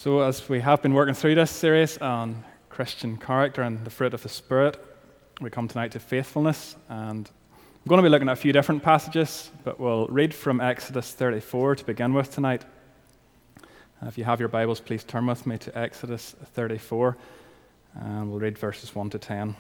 So as we have been working through this series on Christian character and the fruit of the Spirit, we come tonight to faithfulness, and I'm going to be looking at a few different passages, but we'll read from Exodus 34 to begin with tonight. If you have your Bibles, please turn with me to Exodus 34, and we'll read verses 1 to 10.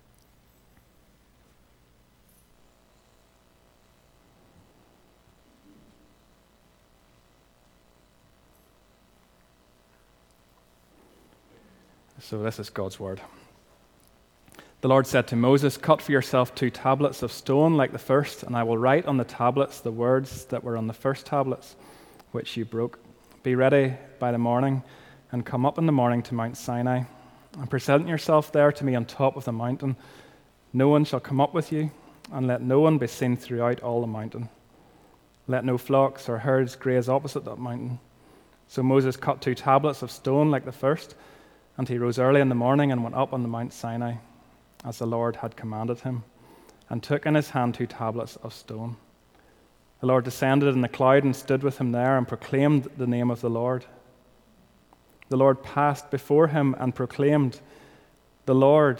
So this is God's word. The Lord said to Moses, "Cut for yourself 2 tablets of stone like the first, and I will write on the tablets the words that were on the first tablets, which you broke. Be ready by the morning, and come up in the morning to Mount Sinai, and present yourself there to me on top of the mountain. No one shall come up with you, and let no one be seen throughout all the mountain. Let no flocks or herds graze opposite that mountain." So Moses cut 2 tablets of stone like the first, and he rose early in the morning and went up on the Mount Sinai, as the Lord had commanded him, and took in his hand 2 tablets of stone. The Lord descended in the cloud and stood with him there and proclaimed the name of the Lord. The Lord passed before him and proclaimed, the Lord,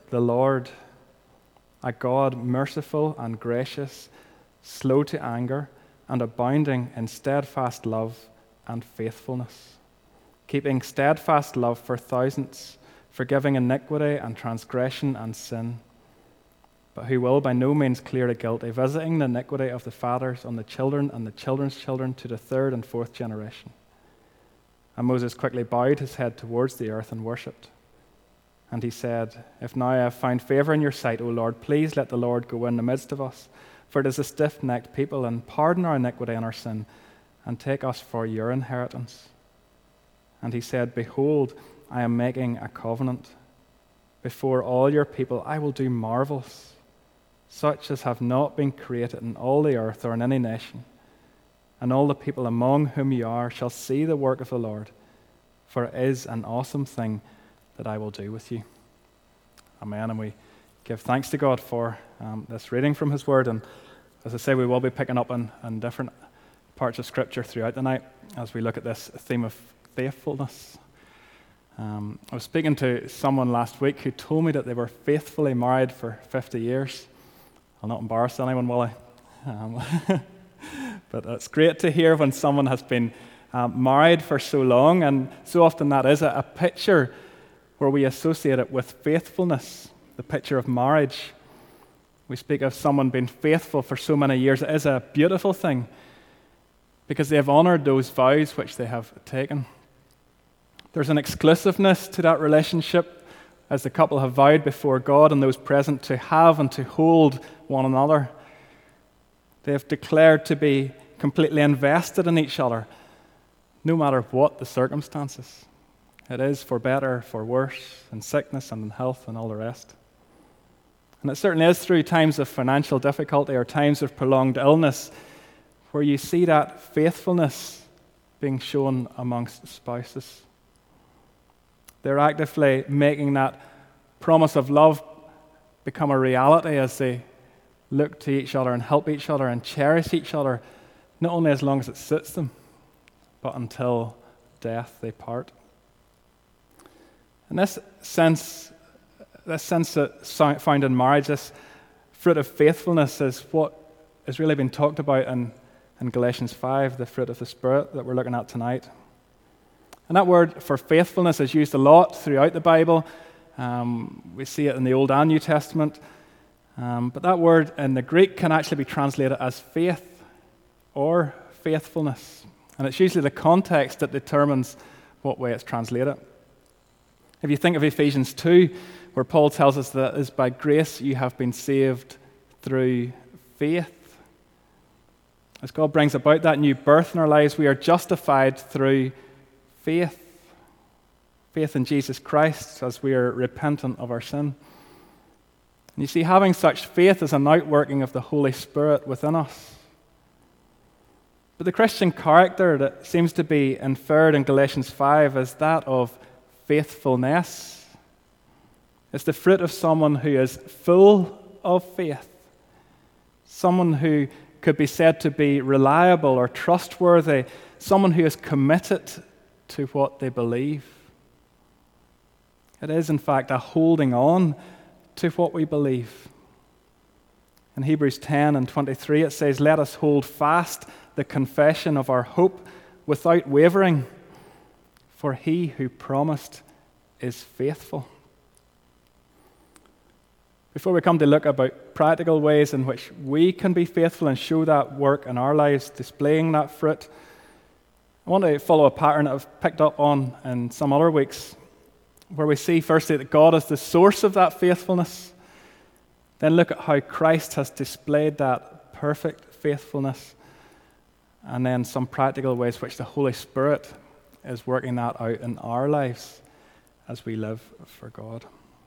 a God merciful and gracious, slow to anger, and abounding in steadfast love and faithfulness, keeping steadfast love for thousands, forgiving iniquity and transgression and sin, but who will by no means clear the guilty, visiting the iniquity of the fathers on the children and the children's children to the 3rd and 4th generation. And Moses quickly bowed his head towards the earth and worshipped. And he said, "If now I have found favor in your sight, O Lord, please let the Lord go in the midst of us, for it is a stiff-necked people, and pardon our iniquity and our sin, and take us for your inheritance." And he said, "Behold, I am making a covenant. Before all your people I will do marvels, such as have not been created in all the earth or in any nation. And all the people among whom you are shall see the work of the Lord, for it is an awesome thing that I will do with you." Amen. And we give thanks to God for this reading from his word. And as I say, we will be picking up on different parts of Scripture throughout the night as we look at this theme of faithfulness. I was speaking to someone last week who told me that they were faithfully married for 50 years. I'll not embarrass anyone, will I? But it's great to hear when someone has been married for so long, and so often that is a picture where we associate it with faithfulness, the picture of marriage. We speak of someone being faithful for so many years. It is a beautiful thing because they have honored those vows which they have taken. There's an exclusiveness to that relationship as the couple have vowed before God and those present to have and to hold one another. They have declared to be completely invested in each other, no matter what the circumstances. It is for better, for worse, in sickness and in health and all the rest. And it certainly is through times of financial difficulty or times of prolonged illness where you see that faithfulness being shown amongst spouses. They're actively making that promise of love become a reality as they look to each other and help each other and cherish each other, not only as long as it suits them, but until death they part. And this sense that's found in marriage, this fruit of faithfulness, is what has really been talked about in Galatians 5, the fruit of the Spirit that we're looking at tonight. And that word for faithfulness is used a lot throughout the Bible. We see it in the Old and New Testament. But that word in the Greek can actually be translated as faith or faithfulness. And it's usually the context that determines what way it's translated. If you think of Ephesians 2, where Paul tells us that it is by grace you have been saved through faith. As God brings about that new birth in our lives, we are justified through faith. Faith in Jesus Christ as we are repentant of our sin. And you see, having such faith is an outworking of the Holy Spirit within us. But the Christian character that seems to be inferred in Galatians 5 is that of faithfulness. It's the fruit of someone who is full of faith. Someone who could be said to be reliable or trustworthy. Someone who is committed to what they believe. It is, in fact, a holding on to what we believe. In Hebrews 10 and 23, it says, "Let us hold fast the confession of our hope without wavering, for he who promised is faithful." Before we come to look about practical ways in which we can be faithful and show that work in our lives, displaying that fruit, I want to follow a pattern that I've picked up on in some other weeks, where we see firstly that God is the source of that faithfulness, then look at how Christ has displayed that perfect faithfulness, and then some practical ways which the Holy Spirit is working that out in our lives as we live for God.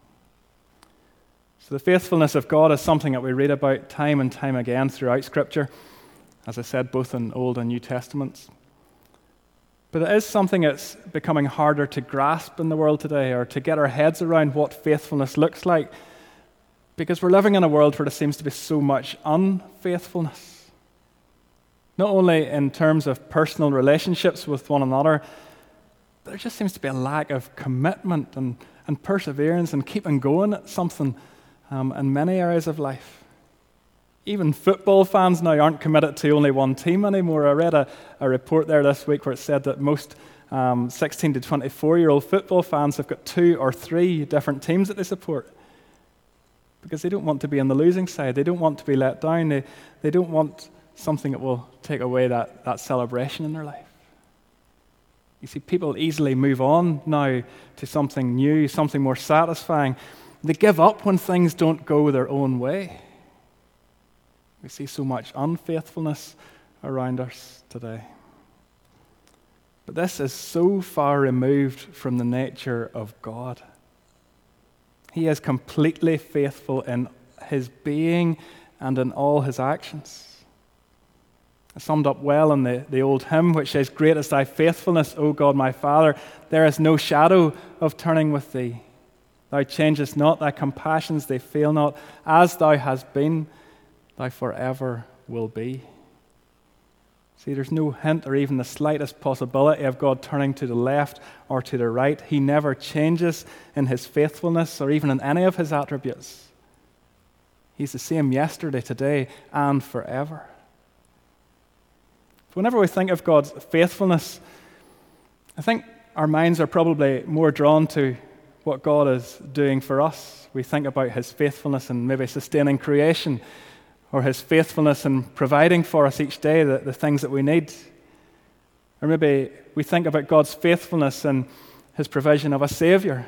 So the faithfulness of God is something that we read about time and time again throughout Scripture, as I said, both in Old and New Testaments. But it is something that's becoming harder to grasp in the world today, or to get our heads around what faithfulness looks like, because we're living in a world where there seems to be so much unfaithfulness. Not only in terms of personal relationships with one another, but there just seems to be a lack of commitment and perseverance and keeping going at something in many areas of life. Even football fans now aren't committed to only one team anymore. I read a report there this week where it said that most 16 to 24-year-old football fans have got 2 or 3 different teams that they support, because they don't want to be on the losing side. They don't want to be let down. They don't want something that will take away that celebration in their life. You see, people easily move on now to something new, something more satisfying. They give up when things don't go their own way. We see so much unfaithfulness around us today. But this is so far removed from the nature of God. He is completely faithful in his being and in all his actions. It's summed up well in the old hymn, which says, "Great is thy faithfulness, O God my Father. There is no shadow of turning with thee. Thou changest not, thy compassions, they fail not. As thou hast been, thou forever will be." See, there's no hint or even the slightest possibility of God turning to the left or to the right. He never changes in his faithfulness or even in any of his attributes. He's the same yesterday, today, and forever. Whenever we think of God's faithfulness, I think our minds are probably more drawn to what God is doing for us. We think about his faithfulness in maybe sustaining creation, or his faithfulness in providing for us each day the things that we need. Or maybe we think about God's faithfulness in his provision of a Savior,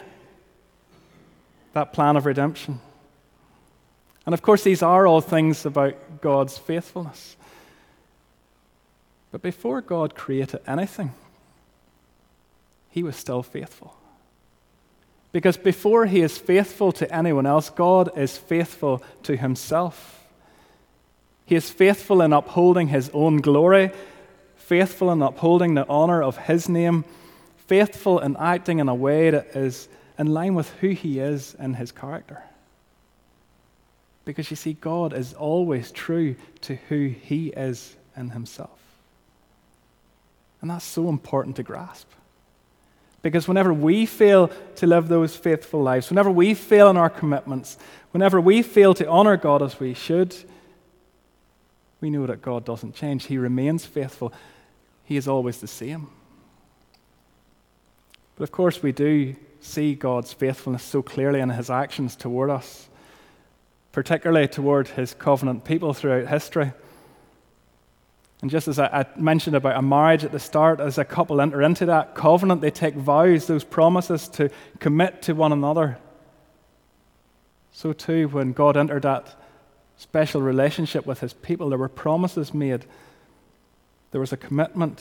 that plan of redemption. And of course, these are all things about God's faithfulness. But before God created anything, he was still faithful. Because before he is faithful to anyone else, God is faithful to himself. He is faithful in upholding his own glory, faithful in upholding the honor of his name, faithful in acting in a way that is in line with who he is in his character. Because you see, God is always true to who he is in himself. And that's so important to grasp. Because whenever we fail to live those faithful lives, whenever we fail in our commitments, whenever we fail to honor God as we should, we know that God doesn't change. He remains faithful. He is always the same. But of course, we do see God's faithfulness so clearly in his actions toward us, particularly toward his covenant people throughout history. And just as I mentioned about a marriage at the start, as a couple enter into that covenant, they take vows, those promises to commit to one another. So too, when God entered that special relationship with his people, there were promises made. There was a commitment.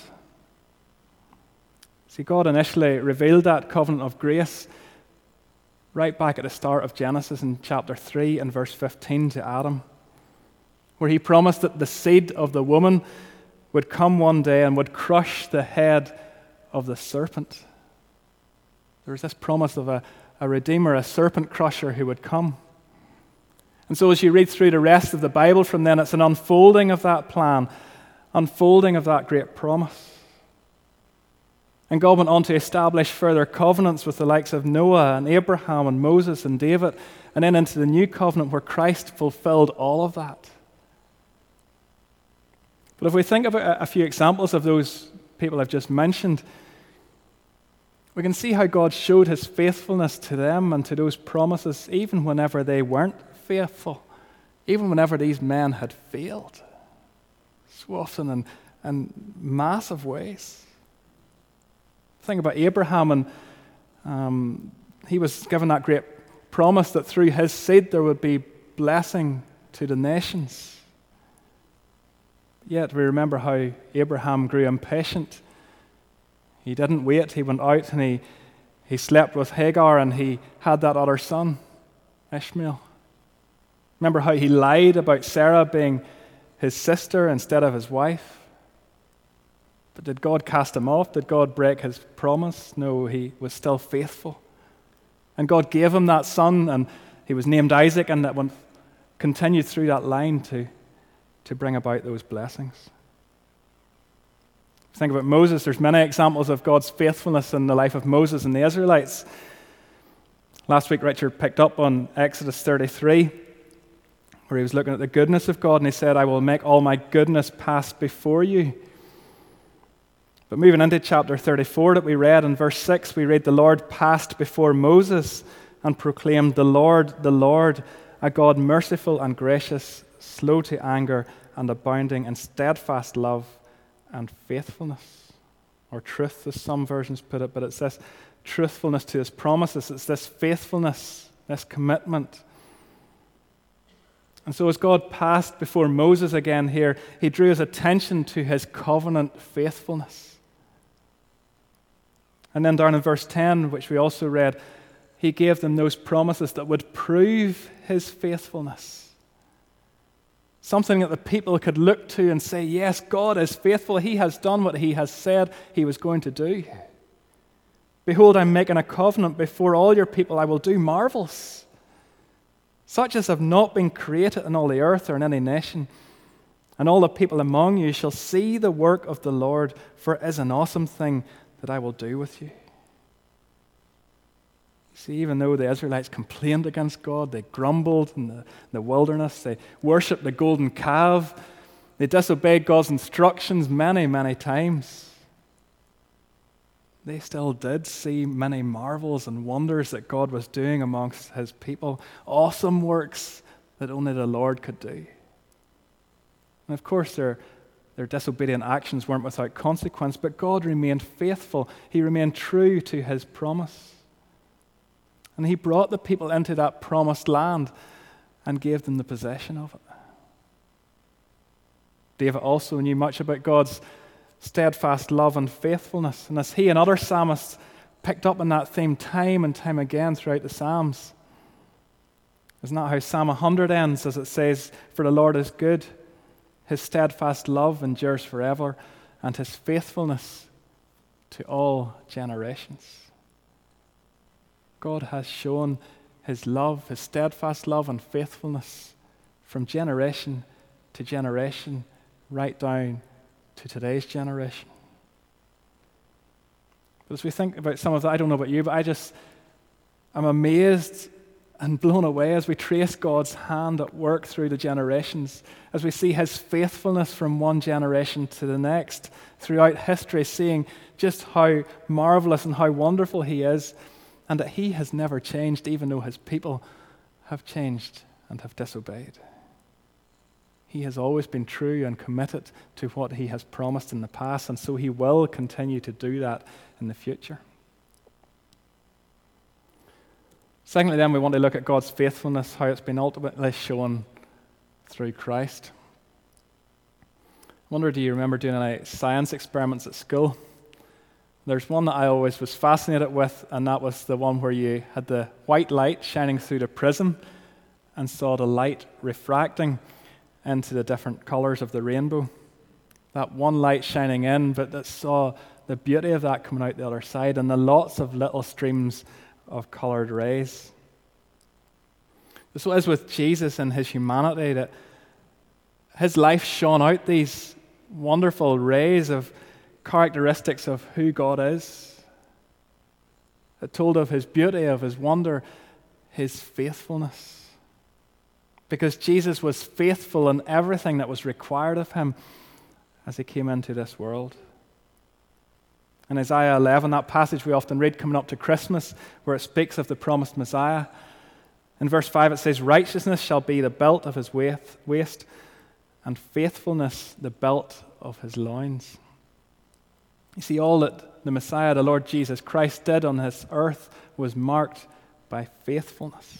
See, God initially revealed that covenant of grace right back at the start of Genesis in chapter 3 and verse 15 to Adam, where he promised that the seed of the woman would come one day and would crush the head of the serpent. There was this promise of a redeemer, a serpent crusher who would come. And so as you read through the rest of the Bible from then, it's an unfolding of that plan, unfolding of that great promise. And God went on to establish further covenants with the likes of Noah and Abraham and Moses and David, and then into the new covenant where Christ fulfilled all of that. But if we think about a few examples of those people I've just mentioned, we can see how God showed his faithfulness to them and to those promises even whenever they weren't faithful, even whenever these men had failed, so often in massive ways. Think about Abraham, and he was given that great promise that through his seed there would be blessing to the nations. Yet we remember how Abraham grew impatient. He didn't wait. He went out and he slept with Hagar, and he had that other son, Ishmael. Remember how he lied about Sarah being his sister instead of his wife? But did God cast him off? Did God break his promise? No, he was still faithful. And God gave him that son, and he was named Isaac, and that continued through that line to bring about those blessings. Think about Moses. There's many examples of God's faithfulness in the life of Moses and the Israelites. Last week, Richard picked up on Exodus 33, where he was looking at the goodness of God, and he said, "I will make all my goodness pass before you." But moving into chapter 34 that we read, in verse 6, we read, "The Lord passed before Moses and proclaimed, 'The Lord, a God merciful and gracious, slow to anger and abounding in steadfast love and faithfulness.'" Or truth, as some versions put it, but it's this truthfulness to his promises. It's this faithfulness, this commitment. And so as God passed before Moses again here, he drew his attention to his covenant faithfulness. And then down in verse 10, which we also read, he gave them those promises that would prove his faithfulness. Something that the people could look to and say, yes, God is faithful. He has done what he has said he was going to do. "Behold, I'm making a covenant before all your people. I will do marvels, such as have not been created in all the earth or in any nation. And all the people among you shall see the work of the Lord, for it is an awesome thing that I will do with you." See, even though the Israelites complained against God, they grumbled in the wilderness, they worshipped the golden calf, they disobeyed God's instructions many, many times, they still did see many marvels and wonders that God was doing amongst his people, awesome works that only the Lord could do. And of course, their disobedient actions weren't without consequence, but God remained faithful. He remained true to his promise. And he brought the people into that promised land and gave them the possession of it. David also knew much about God's steadfast love and faithfulness. And as he and other psalmists picked up on that theme time and time again throughout the Psalms, isn't that how Psalm 100 ends, as it says, "For the Lord is good, his steadfast love endures forever, and his faithfulness to all generations." God has shown his love, his steadfast love and faithfulness from generation to generation, right down to today's generation. But as we think about some of that, I don't know about you, but I'm amazed and blown away as we trace God's hand at work through the generations, as we see his faithfulness from one generation to the next throughout history, seeing just how marvelous and how wonderful he is, and that he has never changed, even though his people have changed and have disobeyed. He has always been true and committed to what he has promised in the past, and so he will continue to do that in the future. Secondly, then, we want to look at God's faithfulness, how it's been ultimately shown through Christ. I wonder, do you remember doing any science experiments at school? There's one that I always was fascinated with, and that was the one where you had the white light shining through the prism and saw the light refracting into the different colors of the rainbow. That one light shining in, but that saw the beauty of that coming out the other side, and the lots of little streams of colored rays. This was with Jesus and his humanity, that his life shone out these wonderful rays of characteristics of who God is. It told of his beauty, of his wonder, his faithfulness. Because Jesus was faithful in everything that was required of him as he came into this world. In Isaiah 11, that passage we often read coming up to Christmas, where it speaks of the promised Messiah, in verse 5 it says, "Righteousness shall be the belt of his waist, and faithfulness the belt of his loins." You see, all that the Messiah, the Lord Jesus Christ, did on this earth was marked by faithfulness.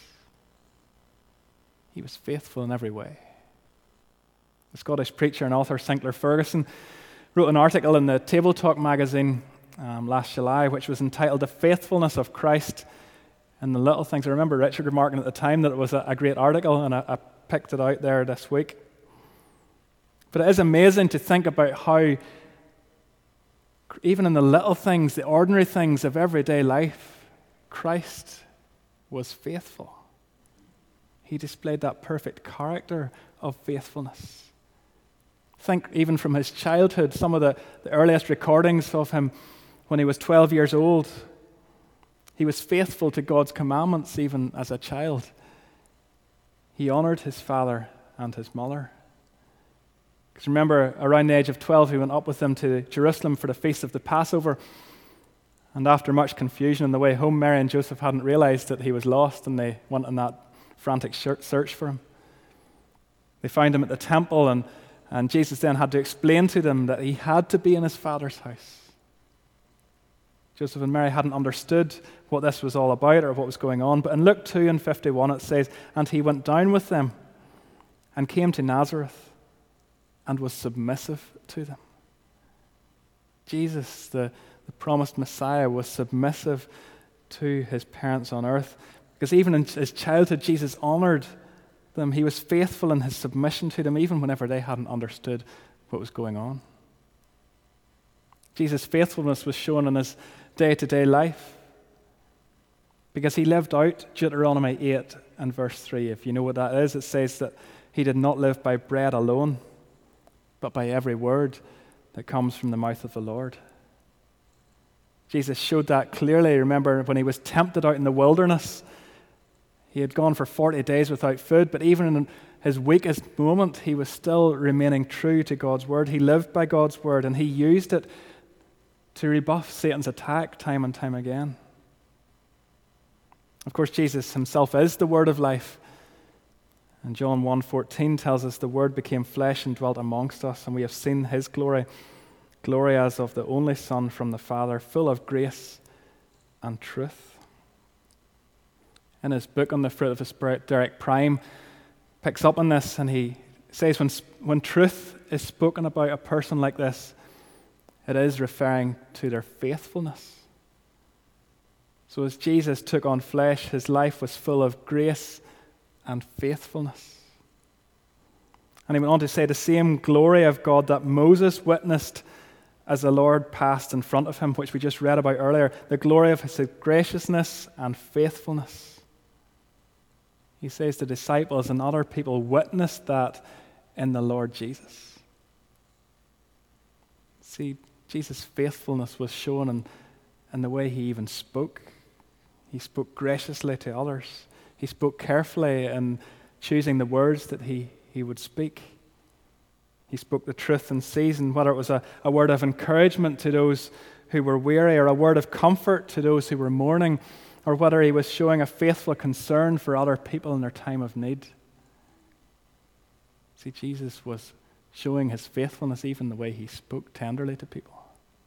He was faithful in every way. The Scottish preacher and author Sinclair Ferguson wrote an article in the Table Talk magazine last July, which was entitled "The Faithfulness of Christ in the Little Things." I remember Richard remarking at the time that it was a great article, and I picked it out there this week. But it is amazing to think about how, even in the little things, the ordinary things of everyday life, Christ was faithful. He displayed that perfect character of faithfulness. Think even from his childhood, some of the earliest recordings of him when he was 12 years old. He was faithful to God's commandments even as a child. He honored his father and his mother. Because remember, around the age of 12, he went up with them to Jerusalem for the feast of the Passover. And after much confusion on the way home, Mary and Joseph hadn't realized that he was lost, and they went on that frantic search for him. They found him at the temple, and Jesus then had to explain to them that he had to be in his Father's house. Joseph and Mary hadn't understood what this was all about or what was going on. But in Luke 2:51 it says, "And he went down with them and came to Nazareth and was submissive to them." Jesus, the promised Messiah, was submissive to his parents on earth. Because even in his childhood, Jesus honored them. He was faithful in his submission to them, even whenever they hadn't understood what was going on. Jesus' faithfulness was shown in his day-to-day life, because he lived out Deuteronomy 8 and verse 3. If you know what that is, it says that he did not live by bread alone, but by every word that comes from the mouth of the Lord. Jesus showed that clearly. Remember when he was tempted out in the wilderness, he had gone for 40 days without food, but even in his weakest moment, he was still remaining true to God's word. He lived by God's word, and he used it to rebuff Satan's attack time and time again. Of course, Jesus himself is the word of life. And John 1:14 tells us the word became flesh and dwelt amongst us, and we have seen his glory as of the only Son from the Father, full of grace and truth. In his book on the fruit of the Spirit, Derek Prime picks up on this, and he says when truth is spoken about a person like this, it is referring to their faithfulness. So as Jesus took on flesh, his life was full of grace and faithfulness. And he went on to say the same glory of God that Moses witnessed as the Lord passed in front of him, which we just read about earlier, the glory of his graciousness and faithfulness. He says the disciples and other people witnessed that in the Lord Jesus. See, Jesus' faithfulness was shown in the way he even spoke. He spoke graciously to others. He spoke carefully in choosing the words that he would speak. He spoke the truth in season, whether it was a word of encouragement to those who were weary, or a word of comfort to those who were mourning, or whether he was showing a faithful concern for other people in their time of need. See, Jesus was showing his faithfulness even the way he spoke tenderly to people.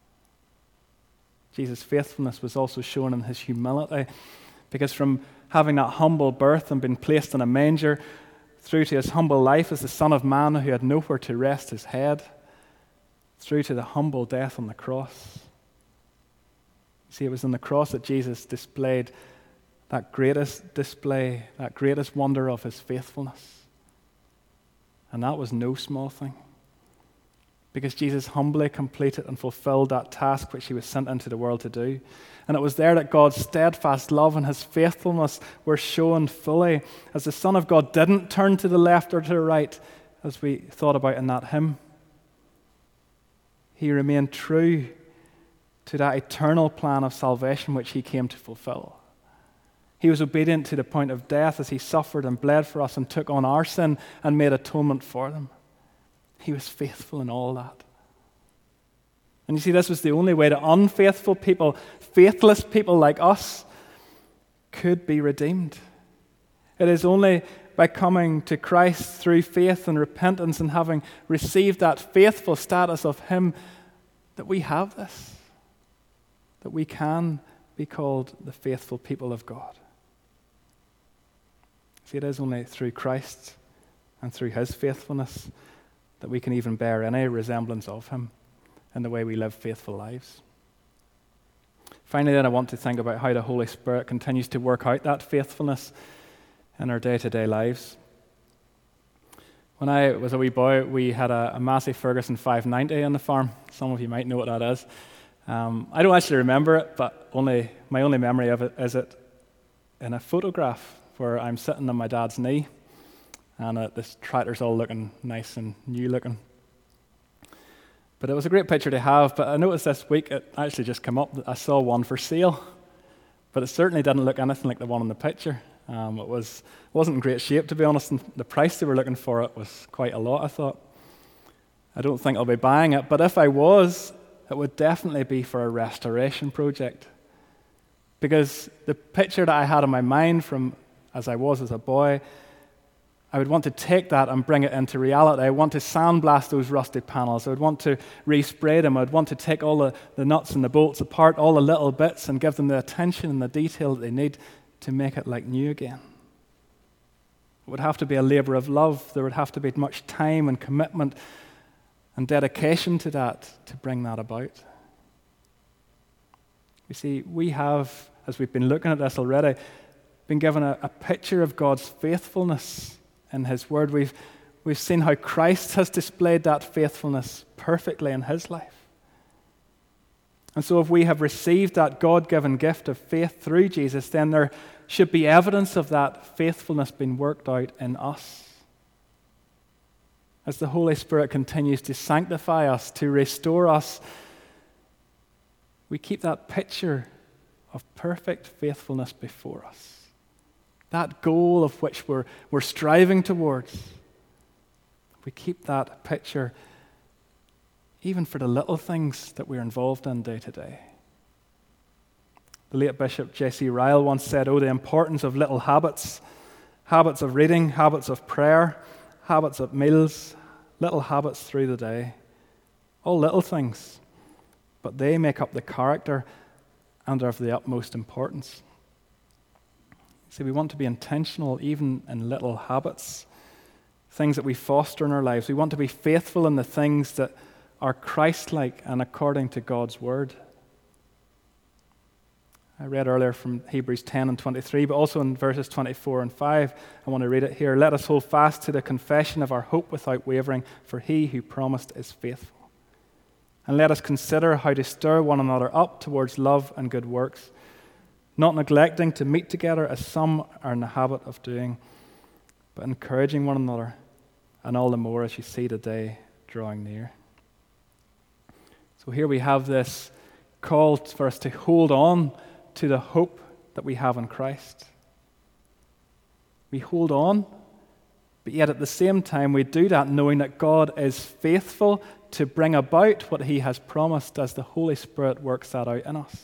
Jesus' faithfulness was also shown in his humility, because from having that humble birth and being placed in a manger through to his humble life as the Son of Man who had nowhere to rest his head, through to the humble death on the cross. See, it was on the cross that Jesus displayed that greatest display, that greatest wonder of his faithfulness. And that was no small thing, because Jesus humbly completed and fulfilled that task which he was sent into the world to do. And it was there that God's steadfast love and his faithfulness were shown fully, as the Son of God didn't turn to the left or to the right, as we thought about in that hymn. He remained true to that eternal plan of salvation which he came to fulfill. He was obedient to the point of death as he suffered and bled for us and took on our sin and made atonement for them. He was faithful in all that. And you see, this was the only way that unfaithful people, faithless people like us, could be redeemed. It is only by coming to Christ through faith and repentance and having received that faithful status of him that we have this, that we can be called the faithful people of God. See, it is only through Christ and through his faithfulness that we can even bear any resemblance of him in the way we live faithful lives. Finally, then, I want to think about how the Holy Spirit continues to work out that faithfulness in our day-to-day lives. When I was a wee boy, we had a Massey Ferguson 590 on the farm. Some of you might know what that is. I don't actually remember it, but my only memory of it is it in a photograph where I'm sitting on my dad's knee, and this tractor's all looking nice and new looking. But it was a great picture to have, but I noticed this week it actually just came up that I saw one for sale, but it certainly didn't look anything like the one in the picture. It wasn't in great shape, to be honest, and the price they were looking for it was quite a lot, I thought. I don't think I'll be buying it, but if I was, it would definitely be for a restoration project. Because the picture that I had in my mind from as I was as a boy, I would want to take that and bring it into reality. I want to sandblast those rusted panels. I would want to respray them. I would want to take all the nuts and the bolts apart, all the little bits, and give them the attention and the detail that they need to make it like new again. It would have to be a labor of love. There would have to be much time and commitment and dedication to that to bring that about. You see, we have, as we've been looking at this already, been given a picture of God's faithfulness in his word. We've seen how Christ has displayed that faithfulness perfectly in his life. And so if we have received that God-given gift of faith through Jesus, then there should be evidence of that faithfulness being worked out in us. As the Holy Spirit continues to sanctify us, to restore us, we keep that picture of perfect faithfulness before us. That goal of which we're striving towards. We keep that picture even for the little things that we're involved in day to day. The late Bishop J.C. Ryle once said, "Oh, the importance of little habits. Habits of reading, habits of prayer, habits of meals, little habits through the day. All little things, but they make up the character and are of the utmost importance." See, we want to be intentional even in little habits, things that we foster in our lives. We want to be faithful in the things that are Christ-like and according to God's word. I read earlier from Hebrews 10 and 23, but also in verses 24 and 5, I want to read it here. "Let us hold fast to the confession of our hope without wavering, for he who promised is faithful. And let us consider how to stir one another up towards love and good works, not neglecting to meet together as some are in the habit of doing, but encouraging one another, and all the more as you see the day drawing near." So here we have this call for us to hold on to the hope that we have in Christ. We hold on, but yet at the same time we do that knowing that God is faithful to bring about what he has promised as the Holy Spirit works that out in us.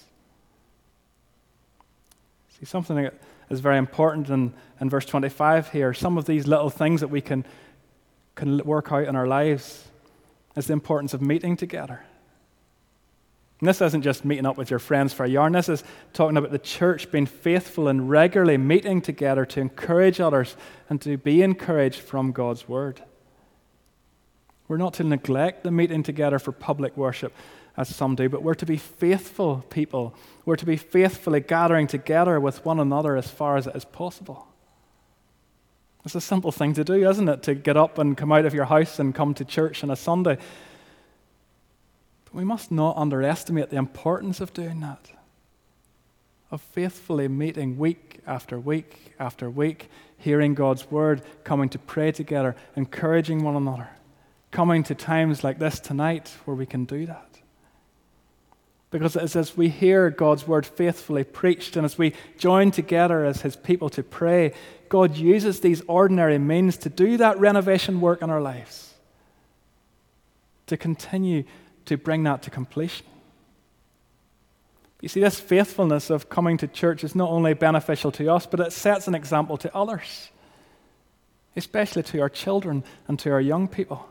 See, something that is very important in verse 25 here, some of these little things that we can work out in our lives is the importance of meeting together. And this isn't just meeting up with your friends for a yarn. This is talking about the church being faithful and regularly meeting together to encourage others and to be encouraged from God's word. We're not to neglect the meeting together for public worship, as some do, but we're to be faithful people. We're to be faithfully gathering together with one another as far as it is possible. It's a simple thing to do, isn't it? To get up and come out of your house and come to church on a Sunday. But we must not underestimate the importance of doing that, of faithfully meeting week after week after week, hearing God's word, coming to pray together, encouraging one another, coming to times like this tonight where we can do that. Because it's as we hear God's word faithfully preached and as we join together as his people to pray, God uses these ordinary means to do that renovation work in our lives, to continue to bring that to completion. You see, this faithfulness of coming to church is not only beneficial to us, but it sets an example to others, especially to our children and to our young people.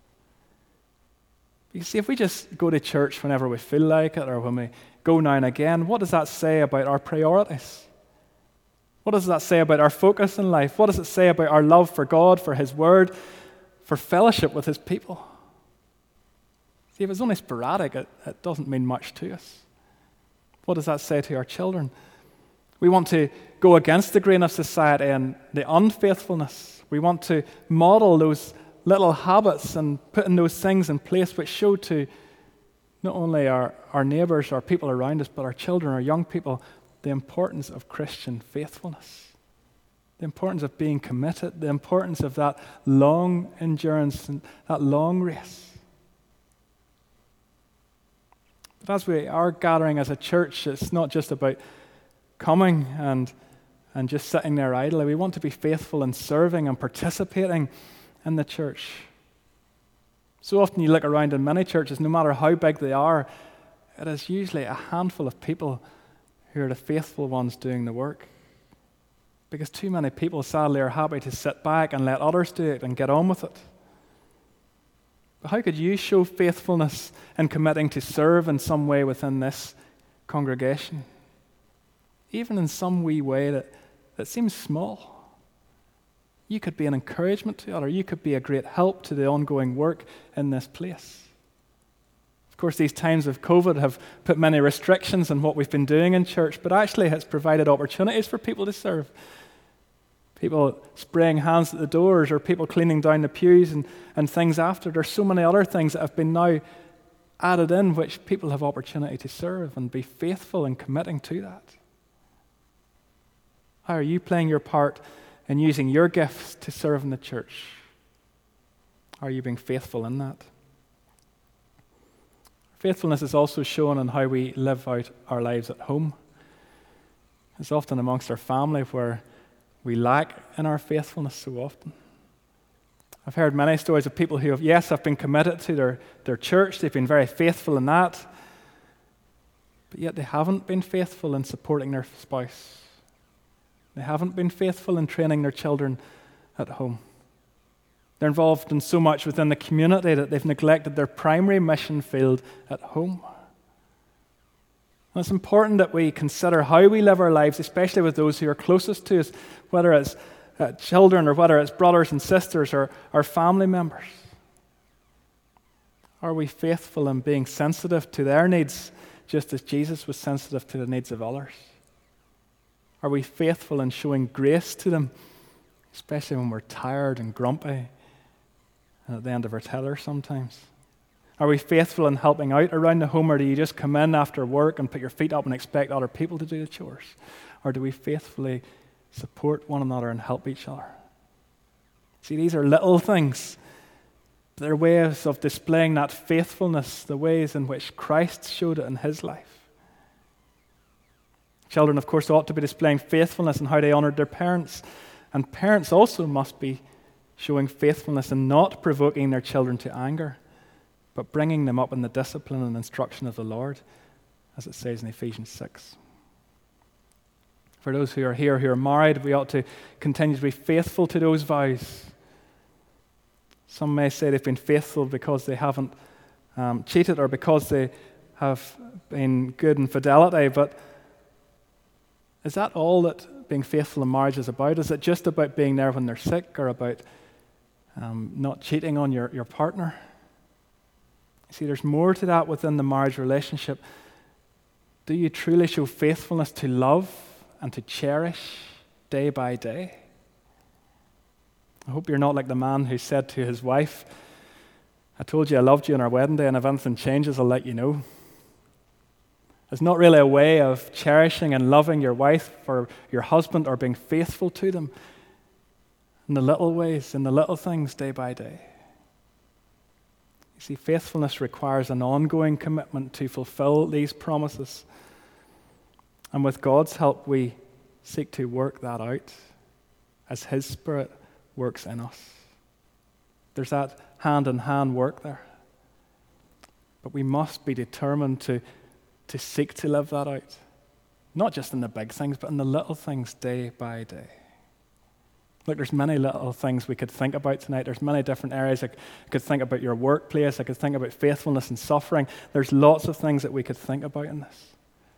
You see, if we just go to church whenever we feel like it or when we go now and again, what does that say about our priorities? What does that say about our focus in life? What does it say about our love for God, for his word, for fellowship with his people? See, if it's only sporadic, it doesn't mean much to us. What does that say to our children? We want to go against the grain of society and the unfaithfulness. We want to model those little habits and putting those things in place which show to not only our neighbors, our people around us, but our children, our young people, the importance of Christian faithfulness, the importance of being committed, the importance of that long endurance and that long race. But as we are gathering as a church, it's not just about coming and just sitting there idly. We want to be faithful in serving and participating in the church. So often you look around in many churches, no matter how big they are, it is usually a handful of people who are the faithful ones doing the work. Because too many people, sadly, are happy to sit back and let others do it and get on with it. But how could you show faithfulness in committing to serve in some way within this congregation? Even in some wee way that seems small. You could be an encouragement to others. You could be a great help to the ongoing work in this place. Of course, these times of COVID have put many restrictions on what we've been doing in church, but actually it's provided opportunities for people to serve. People spraying hands at the doors or people cleaning down the pews and things after. There's so many other things that have been now added in which people have opportunity to serve and be faithful in committing to that. How are you playing your part in using your gifts to serve in the church? Are you being faithful in that? Faithfulness is also shown in how we live out our lives at home. It's often amongst our family where we lack in our faithfulness so often. I've heard many stories of people who have been committed to their church, they've been very faithful in that, but yet they haven't been faithful in supporting their spouse. They haven't been faithful in training their children at home. They're involved in so much within the community that they've neglected their primary mission field at home. And it's important that we consider how we live our lives, especially with those who are closest to us, whether it's children or whether it's brothers and sisters or our family members. Are we faithful in being sensitive to their needs, just as Jesus was sensitive to the needs of others? Are we faithful in showing grace to them, especially when we're tired and grumpy and at the end of our tether sometimes? Are we faithful in helping out around the home, or do you just come in after work and put your feet up and expect other people to do the chores? Or do we faithfully support one another and help each other? See, these are little things. They're ways of displaying that faithfulness, the ways in which Christ showed it in his life. Children, of course, ought to be displaying faithfulness in how they honored their parents. And parents also must be showing faithfulness in not provoking their children to anger, but bringing them up in the discipline and instruction of the Lord, as it says in Ephesians 6. For those who are here who are married, we ought to continue to be faithful to those vows. Some may say they've been faithful because they haven't cheated or because they have been good in fidelity, but is that all that being faithful in marriage is about? Is it just about being there when they're sick or about not cheating on your partner? See, there's more to that within the marriage relationship. Do you truly show faithfulness to love and to cherish day by day? I hope you're not like the man who said to his wife, I told you I loved you on our wedding day, and if anything changes, I'll let you know. It's not really a way of cherishing and loving your wife or your husband or being faithful to them in the little ways, in the little things day by day. You see, faithfulness requires an ongoing commitment to fulfill these promises. And with God's help, we seek to work that out as His Spirit works in us. There's that hand-in-hand work there. But we must be determined to seek to live that out. Not just in the big things, but in the little things day by day. Look, there's many little things we could think about tonight. There's many different areas. I could think about your workplace. I could think about faithfulness and suffering. There's lots of things that we could think about in this.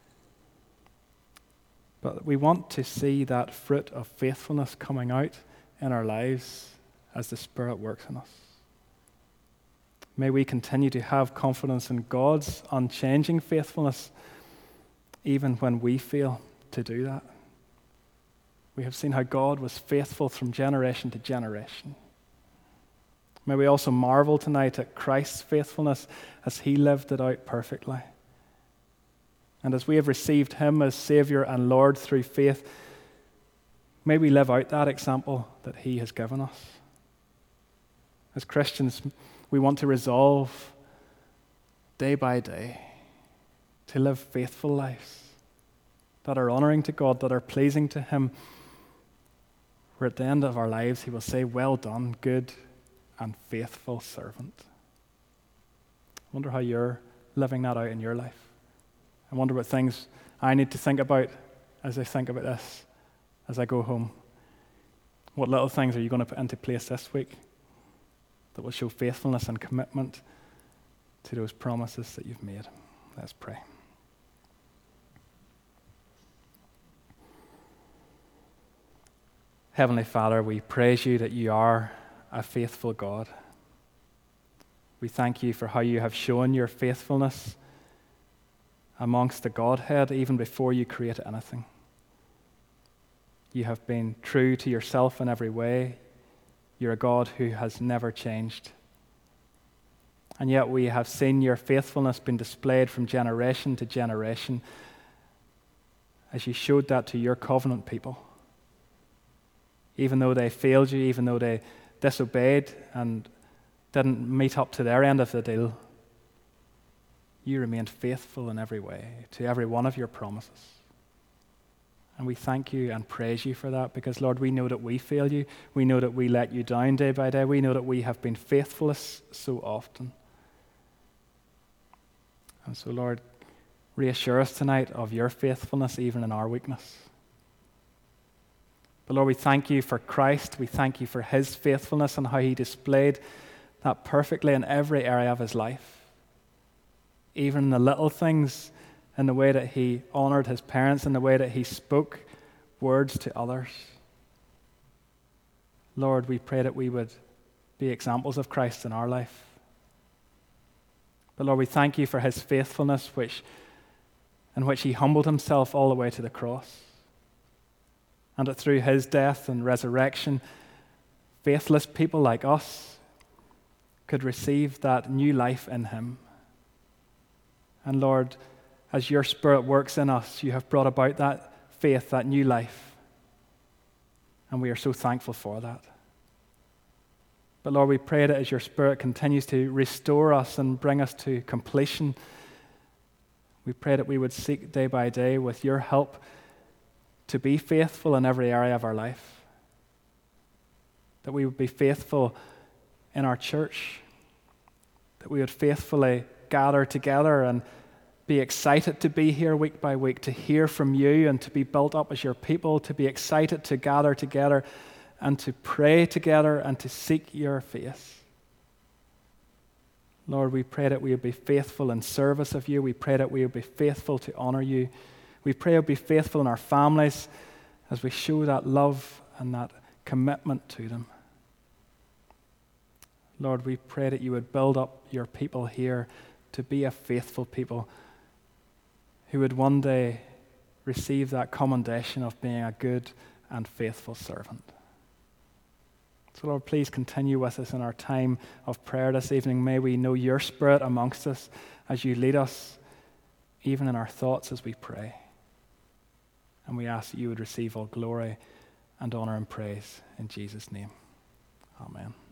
But we want to see that fruit of faithfulness coming out in our lives as the Spirit works in us. May we continue to have confidence in God's unchanging faithfulness, even when we fail to do that. We have seen how God was faithful from generation to generation. May we also marvel tonight at Christ's faithfulness as He lived it out perfectly. And as we have received Him as Savior and Lord through faith, may we live out that example that He has given us. As Christians, we want to resolve day by day to live faithful lives that are honoring to God, that are pleasing to Him, where at the end of our lives He will say, "Well done, good and faithful servant." I wonder how you're living that out in your life. I wonder what things I need to think about as I think about this, as I go home. What little things are you going to put into place this week that will show faithfulness and commitment to those promises that you've made? Let's pray. Heavenly Father, we praise You that You are a faithful God. We thank You for how You have shown Your faithfulness amongst the Godhead even before You created anything. You have been true to Yourself in every way. You're a God who has never changed. And yet we have seen Your faithfulness being displayed from generation to generation as You showed that to Your covenant people. Even though they failed You, even though they disobeyed and didn't meet up to their end of the deal, You remained faithful in every way to every one of Your promises. And we thank You and praise You for that because, Lord, we know that we fail You. We know that we let You down day by day. We know that we have been faithless so often. And so, Lord, reassure us tonight of Your faithfulness even in our weakness. But Lord, we thank You for Christ. We thank You for His faithfulness and how He displayed that perfectly in every area of His life. Even in the little things, in the way that He honored His parents, in the way that He spoke words to others. Lord, we pray that we would be examples of Christ in our life. But Lord, we thank You for His faithfulness in which He humbled Himself all the way to the cross. And that through His death and resurrection, faithless people like us could receive that new life in Him. And Lord, as Your Spirit works in us, You have brought about that faith, that new life. And we are so thankful for that. But Lord, we pray that as Your Spirit continues to restore us and bring us to completion, we pray that we would seek day by day with Your help to be faithful in every area of our life. That we would be faithful in our church. That we would faithfully gather together and be excited to be here week by week, to hear from You and to be built up as Your people, to be excited to gather together and to pray together and to seek Your face. Lord, we pray that we would be faithful in service of You. We pray that we would be faithful to honor You. We pray we'll be faithful in our families as we show that love and that commitment to them. Lord, we pray that You would build up Your people here to be a faithful people who would one day receive that commendation of being a good and faithful servant. So Lord, please continue with us in our time of prayer this evening. May we know Your Spirit amongst us as You lead us, even in our thoughts as we pray. And we ask that You would receive all glory and honor and praise in Jesus' name. Amen.